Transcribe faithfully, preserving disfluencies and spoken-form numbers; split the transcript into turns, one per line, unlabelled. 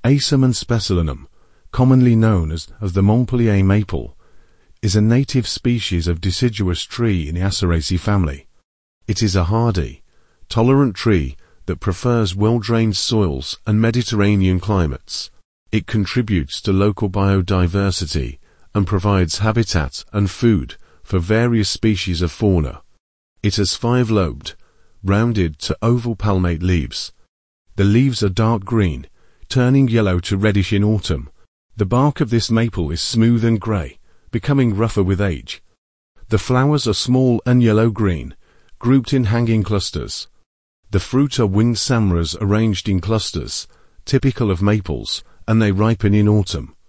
Acerman specilenum, commonly known as, as the Montpellier maple, is a native species of deciduous tree in the Aceraceae family. It is a hardy, tolerant tree that prefers well-drained soils and Mediterranean climates. It contributes to local biodiversity and provides habitat and food for various species of fauna. It has five-lobed, rounded to oval palmate leaves. The leaves are dark green, turning yellow to reddish in autumn. The bark of this maple is smooth and grey, becoming rougher with age. The flowers are small and yellow-green, grouped in hanging clusters. The fruit are winged samaras arranged in clusters, typical of maples, and they ripen in autumn.